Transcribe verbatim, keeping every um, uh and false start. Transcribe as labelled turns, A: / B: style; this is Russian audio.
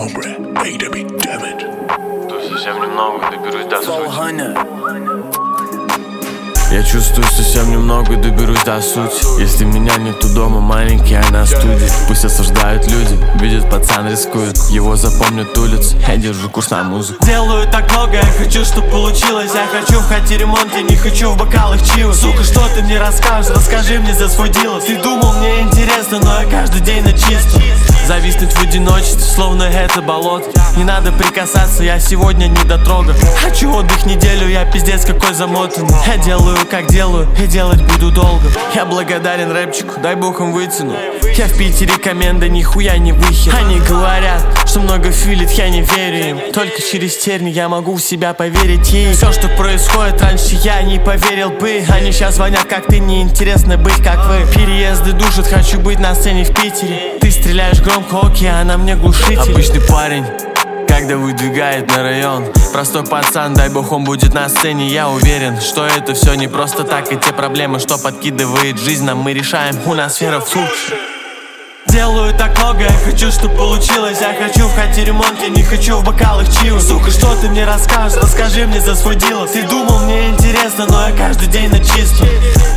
A: Hombre, эй ди би, damn it.
B: Тут совсем немного, доберусь до сути. Я чувствую совсем немного, доберусь до сути. Если меня нету дома, маленький, а на студии. Пусть осуждают люди, видят, пацан рискует. Его запомнят улицы, я держу курс на музыку. Делаю так много, я хочу, чтоб получилось. Я хочу в хате ремонт, я не хочу в бокалах чива. Сука, что ты мне расскажешь, расскажи мне за свой дилос. Ты думал, мне интересно, но я каждый день на чистом. Зависнуть в одиночестве, словно это болото. Не надо прикасаться, я сегодня не дотрога. Хочу отдых неделю, я пиздец какой замотанный. Я делаю как делаю, и делать буду долго. Я благодарен рэпчику, дай бог им вытяну. Я в Питере коменда, нихуя не выхер. Они говорят, что много филит, я не верю им. Только через терни я могу в себя поверить. И все, что происходит, раньше я не поверил бы. Они сейчас звонят, как ты, неинтересно быть, как вы. Переезды душат, хочу быть на сцене в Питере. Ты стреляешь громко, окей, а на мне глушитель. Обычный парень, когда выдвигает на район. Простой пацан, дай бог он будет на сцене. Я уверен, что это все не просто так. И те проблемы, что подкидывает жизнь, нам мы решаем, у нас вера в суд. Делаю так много, я хочу, чтоб получилось. Я хочу в хате ремонт, я не хочу в бокалах чива. Сука, что ты мне расскажешь, расскажи мне за свой дилос. Ты думал, мне интересно, но я каждый день на чистом.